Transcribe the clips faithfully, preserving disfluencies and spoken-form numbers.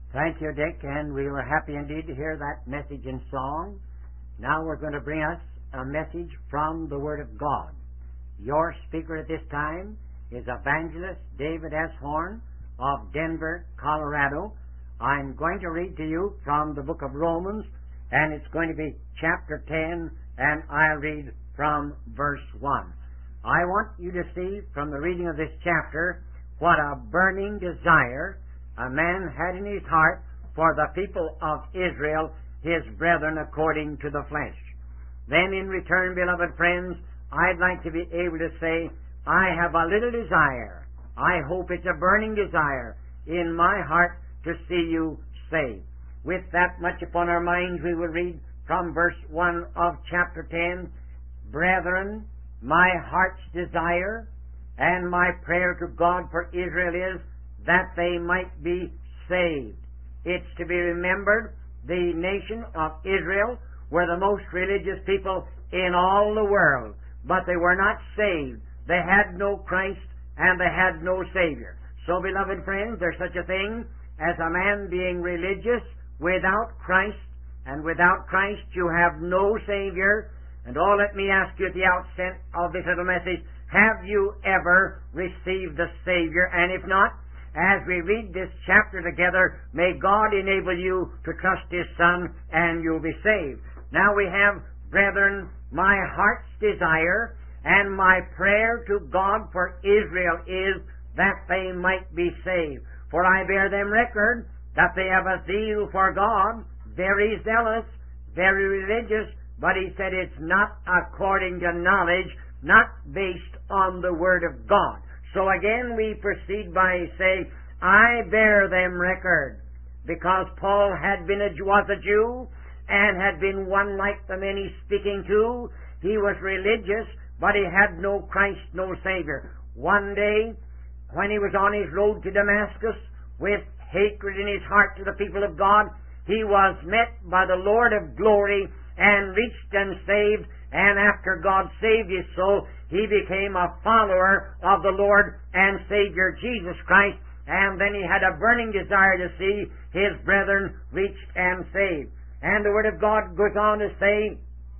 Thank you, Dick, and we were happy indeed to hear that message in song. Now we're going to bring us a message from the Word of God. Your speaker at this time is Evangelist David S. Horn of Denver, Colorado. I'm going to read to you from the book of Romans, and it's going to be chapter ten, and I'll read from verse one. I want you to see from the reading of this chapter what a burning desire a man had in his heart for the people of Israel, his brethren according to the flesh. Then in return, beloved friends, I'd like to be able to say, I have a little desire. I hope it's a burning desire in my heart to see you saved. With that much upon our minds, we will read from verse one of chapter ten, Brethren, my heart's desire and my prayer to God for Israel is that they might be saved. It's to be remembered the nation of Israel were the most religious people in all the world, but they were not saved. They had no Christ and they had no Savior. So, beloved friends, there's such a thing as a man being religious without Christ, and without Christ you have no Savior. And oh, let me ask you at the outset of this little message, have you ever received the Savior? And if not, as we read this chapter together, may God enable you to trust His Son and you'll be saved. Now we have, brethren, my heart's desire and my prayer to God for Israel is that they might be saved. For I bear them record that they have a zeal for God, very zealous, very religious, but he said it's not according to knowledge, not based on the Word of God. So again we proceed by saying, I bear them record, because Paul had been a, was a Jew and had been one like the men he's speaking to. He was religious, but he had no Christ, no Savior. One day, when he was on his road to Damascus with hatred in his heart to the people of God, he was met by the Lord of glory and reached and saved. And after God saved his soul, he became a follower of the Lord and Savior Jesus Christ. And then he had a burning desire to see his brethren reached and saved. And the Word of God goes on to say,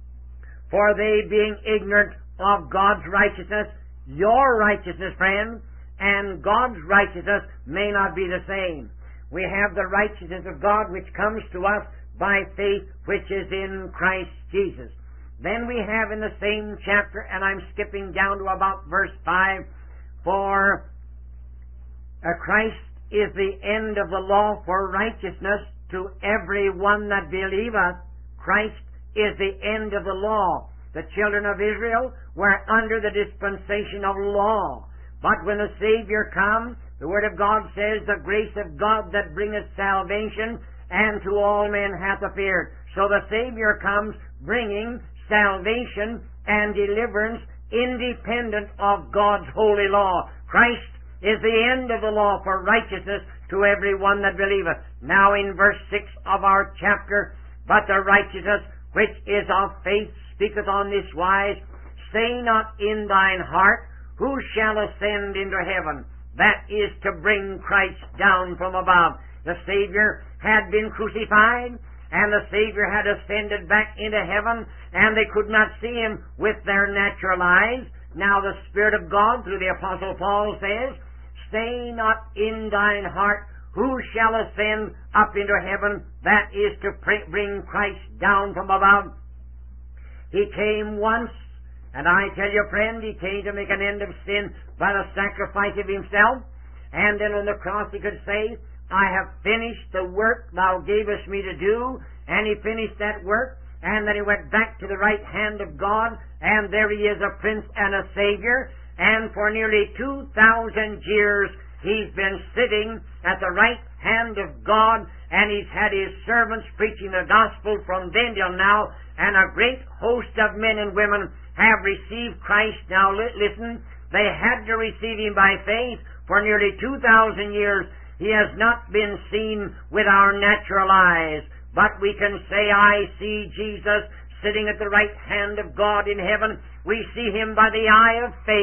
for they being ignorant of God's righteousness, your righteousness, friend, and God's righteousness may not be the same. We have the righteousness of God which comes to us by faith, which is in Christ Jesus. Then we have in the same chapter, and I'm skipping down to about verse five, for uh, Christ is the end of the law for righteousness to every one that believeth. Christ is the end of the law. The children of Israel were under the dispensation of law. But when the Savior comes, the Word of God says, the grace of God that bringeth salvation, and to all men hath appeared. So the Savior comes bringing salvation and deliverance independent of God's holy law. Christ is the end of the law for righteousness to every one that believeth. Now in verse six of our chapter, but the righteousness which is of faith speaketh on this wise, say not in thine heart, who shall ascend into heaven? That is to bring Christ down from above. The Savior had been crucified, and the Savior had ascended back into heaven, and they could not see Him with their natural eyes. Now the Spirit of God, through the Apostle Paul, says, say not in thine heart, who shall ascend up into heaven? That is to bring Christ down from above. He came once, and I tell you, friend, He came to make an end of sin by the sacrifice of Himself. And then on the cross He could say, I have finished the work thou gavest me to do. And He finished that work, and then He went back to the right hand of God, and there He is a Prince and a Savior. And for nearly two thousand years He's been sitting at the right hand of God, and He's had His servants preaching the gospel from then till now, and a great host of men and women have received Christ. Now listen, they had to receive Him by faith. For nearly two thousand years He has not been seen with our natural eyes, but we can say, I see Jesus sitting at the right hand of God in heaven. We see Him by the eye of faith,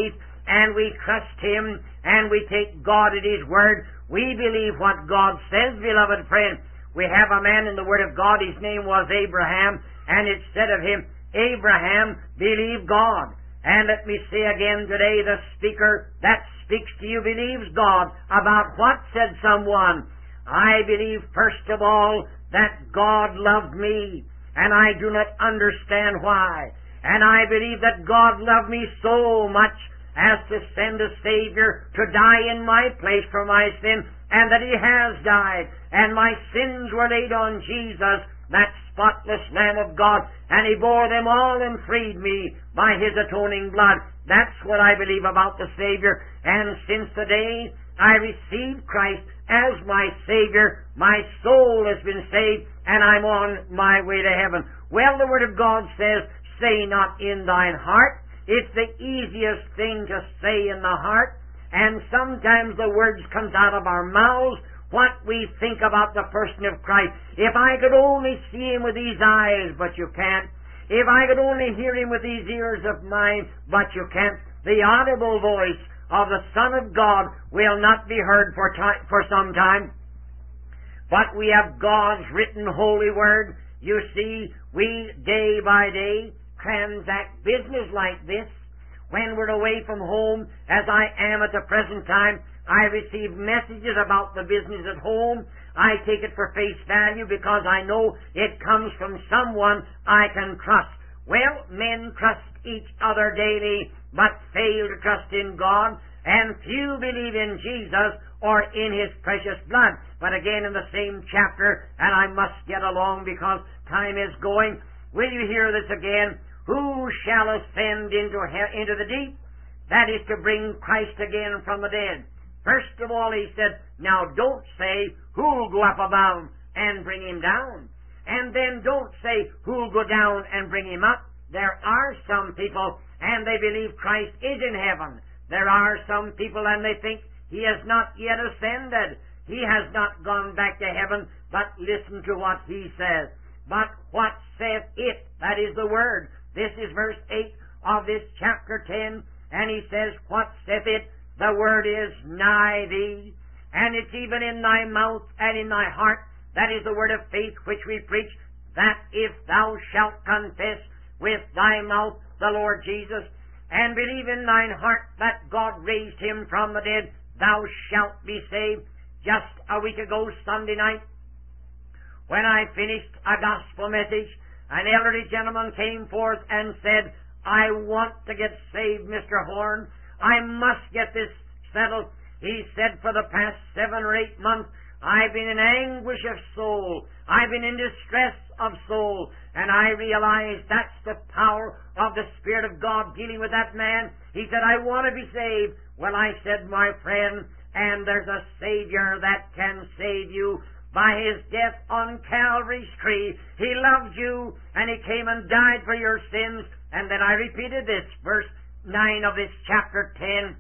and we trust Him, and we take God at His word. We believe what God says, beloved friend. We have a man in the Word of God, his name was Abraham, and it said of him, Abraham believed God. And let me say again today, the speaker that speaks to you believes God about what said someone. I believe, first of all, that God loved me, and I do not understand why. And I believe that God loved me so much as to send a Savior to die in my place for my sin, and that He has died, and my sins were laid on Jesus, that spotless Lamb of God, and He bore them all and freed me by His atoning blood. That's what I believe about the Savior, and since the day I received Christ as my Savior, my soul has been saved, and I'm on my way to heaven. Well, the Word of God says, say not in thine heart. It's the easiest thing to say in the heart, and sometimes the words comes out of our mouths what we think about the person of Christ. If I could only see Him with these eyes, but you can't. If I could only hear Him with these ears of mine, but you can't. The audible voice of the Son of God will not be heard for time, for some time. But we have God's written holy word. You see, we day by day transact business like this. When we're away from home, as I am at the present time, I receive messages about the business at home. I take it for face value because I know it comes from someone I can trust. Well, men trust each other daily, but fail to trust in God, and few believe in Jesus or in His precious blood. But again, in the same chapter, and I must get along because time is going, will you hear this again? Who shall ascend into hell, into the deep? That is to bring Christ again from the dead. First of all, He said, now don't say, who'll go up above and bring Him down. And then don't say, who'll go down and bring Him up. There are some people, and they believe Christ is in heaven. There are some people, and they think He has not yet ascended. He has not gone back to heaven, but listen to what He says. But what saith it? That is the Word. This is verse eight of this chapter ten, and He says, what saith it? The Word is nigh thee, and it's even in thy mouth and in thy heart. That is the word of faith which we preach, that if thou shalt confess with thy mouth the Lord Jesus, and believe in thine heart that God raised Him from the dead, thou shalt be saved. Just a week ago, Sunday night, when I finished a gospel message, an elderly gentleman came forth and said, I want to get saved, Mister Horn. I must get this settled. He said, for the past seven or eight months, I've been in anguish of soul. I've been in distress of soul. And I realized that's the power of the Spirit of God dealing with that man. He said, I want to be saved. Well, I said, my friend, and there's a Savior that can save you. By His death on Calvary's tree, He loved you, and He came and died for your sins. And then I repeated this, verse nine of this chapter ten,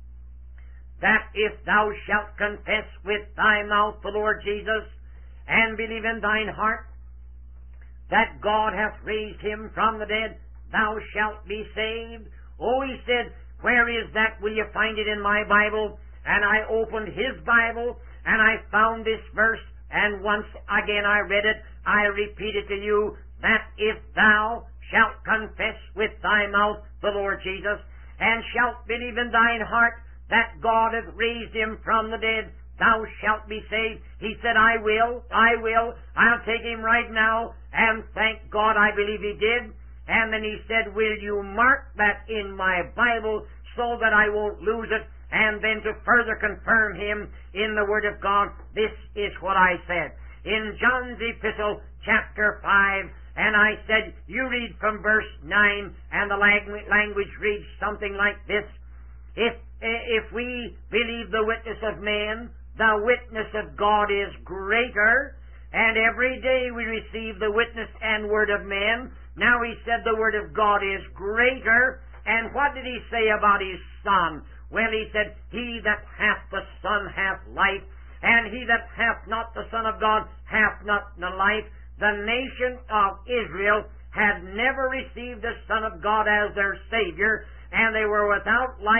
that if thou shalt confess with thy mouth the Lord Jesus, and believe in thine heart that God hath raised Him from the dead, thou shalt be saved. Oh, he said, where is that? Will you find it in my Bible? And I opened his Bible, and I found this verse, and once again I read it. I repeat it to you, that if thou shalt confess with thy mouth the Lord Jesus, and shalt believe in thine heart that God hath raised Him from the dead, thou shalt be saved. He said, I will, I will, I'll take Him right now, and thank God I believe He did. And then He said, will you mark that in my Bible so that I won't lose it? And then to further confirm Him in the Word of God, this is what I said. In John's Epistle, chapter five, and I said, you read from verse nine, and the language reads something like this. If, if we believe the witness of man, the witness of God is greater, and every day we receive the witness and word of man. Now He said the word of God is greater, and what did He say about His Son? Well, He said, he that hath the Son hath life, and he that hath not the Son of God hath not the life. The nation of Israel had never received the Son of God as their Savior, and they were without life,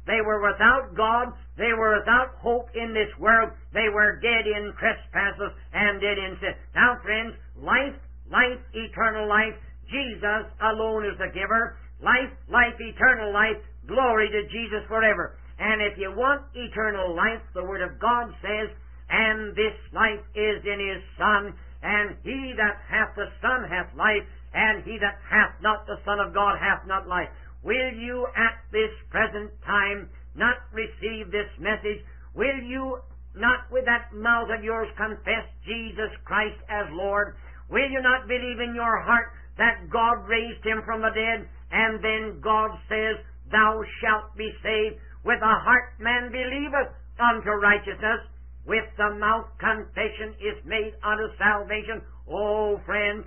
They were without God. They were without hope in this world. They were dead in trespasses and dead in sin. Now, friends, life, life, eternal life, Jesus alone is the giver. Life, life, eternal life, glory to Jesus forever. And if you want eternal life, the Word of God says, and this life is in His Son, and he that hath the Son hath life, and he that hath not the Son of God hath not life. Will you at this present time not receive this message? Will you not with that mouth of yours confess Jesus Christ as Lord? Will you not believe in your heart that God raised Him from the dead, and then God says, thou shalt be saved? With the heart man believeth unto righteousness, with the mouth confession is made unto salvation. Oh, friend,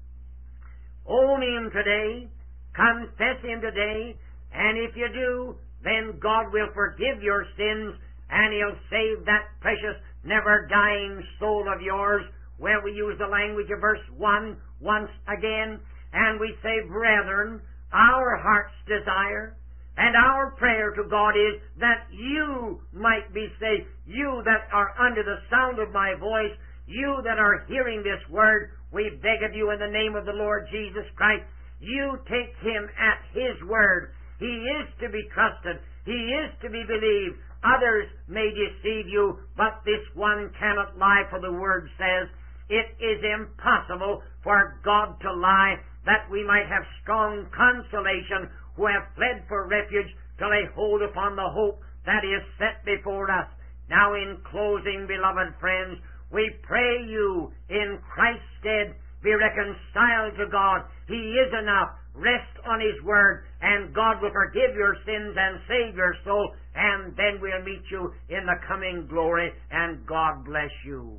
own Him today, confess Him today, and if you do, then God will forgive your sins, and He'll save that precious, never-dying soul of yours. Well, we use the language of verse one once again, and we say, brethren, our heart's desire and our prayer to God is that you might be saved. You that are under the sound of my voice, you that are hearing this word, we beg of you in the name of the Lord Jesus Christ, you take Him at His word. He is to be trusted. He is to be believed. Others may deceive you, but this one cannot lie, for the word says, it is impossible for God to lie, that we might have strong consolation who have fled for refuge to lay hold upon the hope that is set before us. Now, in closing, beloved friends, we pray you in Christ's stead be reconciled to God. He is enough. Rest on His word, and God will forgive your sins and save your soul, and then we'll meet you in the coming glory, and God bless you.